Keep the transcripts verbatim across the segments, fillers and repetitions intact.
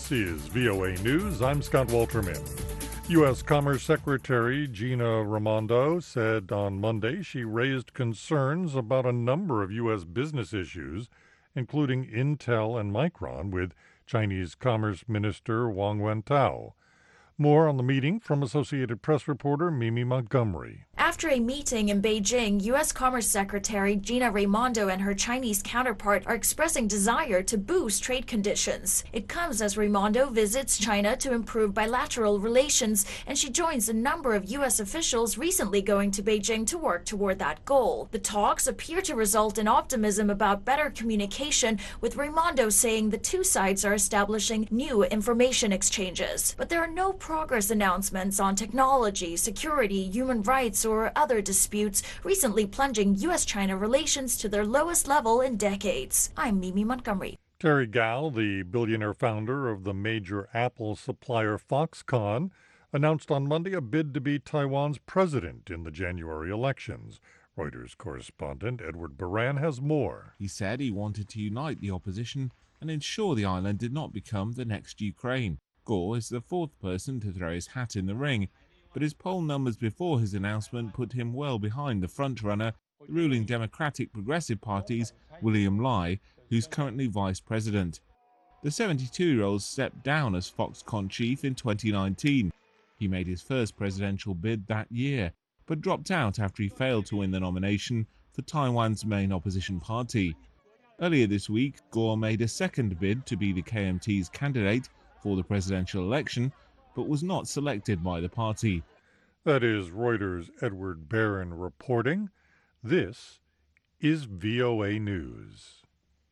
This is V O A News. I'm Scott Walterman. U S. Commerce Secretary Gina Raimondo said on Monday she raised concerns about a number of U S business issues, including Intel and Micron, with Chinese Commerce Minister Wang Wentao. More on the meeting from Associated Press reporter Mimi Montgomery. After a meeting in Beijing, U S. Commerce Secretary Gina Raimondo and her Chinese counterpart are expressing desire to boost trade conditions. It comes as Raimondo visits China to improve bilateral relations, and she joins a number of U S officials recently going to Beijing to work toward that goal. The talks appear to result in optimism about better communication, with Raimondo saying the two sides are establishing new information exchanges. But there are no progress announcements on technology, security, human rights, or other disputes, recently plunging U S China relations to their lowest level in decades. I'm Mimi Montgomery. Terry Gou, the billionaire founder of the major Apple supplier Foxconn, announced on Monday a bid to be Taiwan's president in the January elections. Reuters correspondent Edward Baran has more. He said he wanted to unite the opposition and ensure the island did not become the next Ukraine. Gou is the fourth person to throw his hat in the ring, but his poll numbers before his announcement put him well behind the frontrunner, the ruling Democratic Progressive Party's William Lai, who's currently vice president. The seventy-two-year-old stepped down as Foxconn chief in twenty nineteen. He made his first presidential bid that year, but dropped out after he failed to win the nomination for Taiwan's main opposition party. Earlier this week, Gou made a second bid to be the K M T's candidate for the presidential election, but was not selected by the party. That is Reuters' Edward Barron reporting. This is V O A News.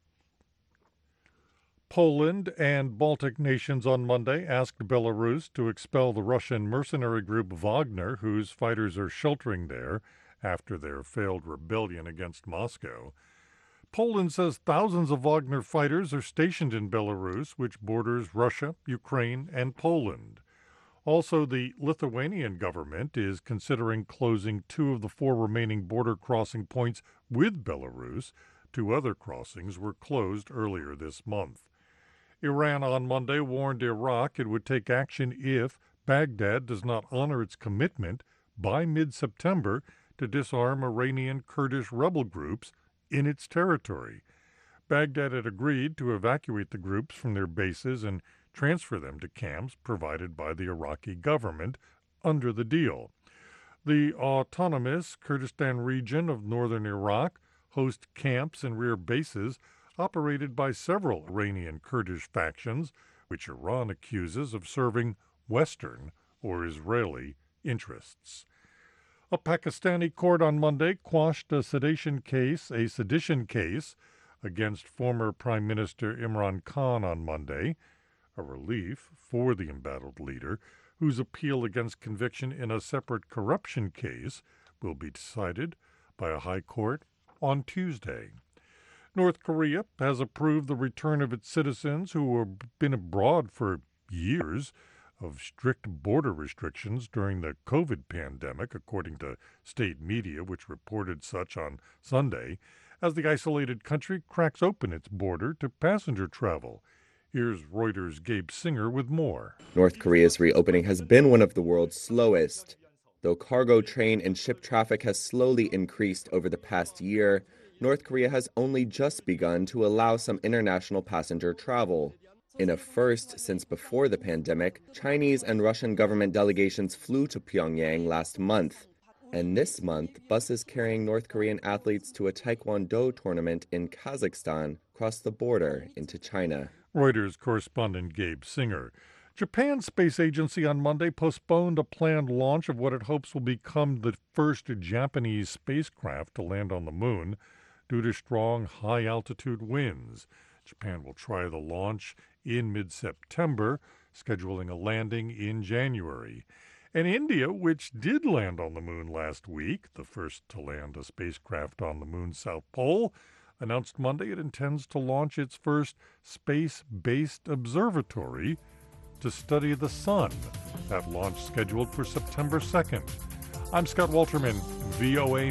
Poland and Baltic nations on Monday asked Belarus to expel the Russian mercenary group Wagner, whose fighters are sheltering there after their failed rebellion against Moscow. Poland says thousands of Wagner fighters are stationed in Belarus, which borders Russia, Ukraine, and Poland. Also, the Lithuanian government is considering closing two of the four remaining border crossing points with Belarus. Two other crossings were closed earlier this month. Iran on Monday warned Iraq it would take action if Baghdad does not honor its commitment by mid-September to disarm Iranian Kurdish rebel groups in its territory. Baghdad had agreed to evacuate the groups from their bases and transfer them to camps provided by the Iraqi government under the deal. The autonomous Kurdistan region of northern Iraq hosts camps and rear bases operated by several Iranian Kurdish factions, which Iran accuses of serving Western or Israeli interests. A Pakistani court on Monday quashed a sedition case, a sedition case against former Prime Minister Imran Khan on Monday, a relief for the embattled leader, whose appeal against conviction in a separate corruption case will be decided by a high court on Tuesday. North Korea has approved the return of its citizens who have been abroad for years of strict border restrictions during the COVID pandemic, according to state media, which reported such on Sunday, as the isolated country cracks open its border to passenger travel. Here's Reuters' Gabe Singer with more. North Korea's reopening has been one of the world's slowest. Though cargo, train, and ship traffic has slowly increased over the past year, North Korea has only just begun to allow some international passenger travel. In a first since before the pandemic, Chinese and Russian government delegations flew to Pyongyang last month. And this month, buses carrying North Korean athletes to a Taekwondo tournament in Kazakhstan crossed the border into China. Reuters correspondent Gabe Singer. Japan's space agency on Monday postponed a planned launch of what it hopes will become the first Japanese spacecraft to land on the moon due to strong high-altitude winds. Japan will try the launch in mid-September, scheduling a landing in January. And India, which did land on the moon last week, the first to land a spacecraft on the moon's south pole, announced Monday it intends to launch its first space-based observatory to study the sun. That launch scheduled for September second. I'm Scott Walterman, V O A